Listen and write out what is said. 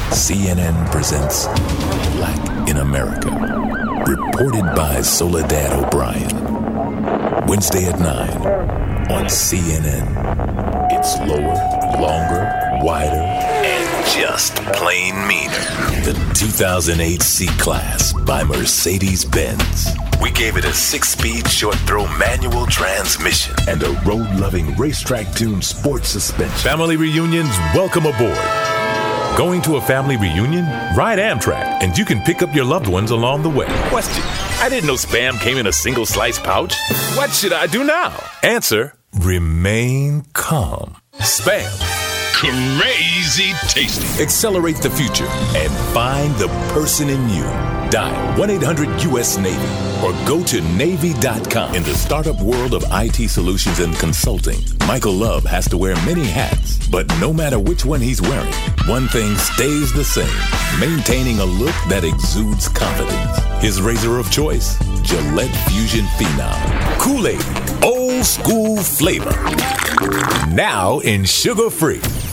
CNN presents Black in America. Reported by Soledad O'Brien. Wednesday at 9 on CNN. It's lower, longer, wider, and just plain meaner. The 2008 C-Class by Mercedes-Benz. We gave it a 6-speed short-throw manual transmission and a road-loving racetrack-tuned sports suspension. Family reunions, welcome aboard. Going to a family reunion? Ride Amtrak, and you can pick up your loved ones along the way. Question: I didn't know Spam came in a single slice pouch. What should I do now? Answer: remain calm. Spam. Crazy tasty. Accelerate the future and find the person in you. Dial 1-800-US-NAVY or go to Navy.com. In the startup world of IT solutions and consulting, Michael Love has to wear many hats, but no matter which one he's wearing, one thing stays the same, maintaining a look that exudes confidence. His razor of choice, Gillette Fusion Phenom. Kool-Aid, old school flavor. Now in sugar-free.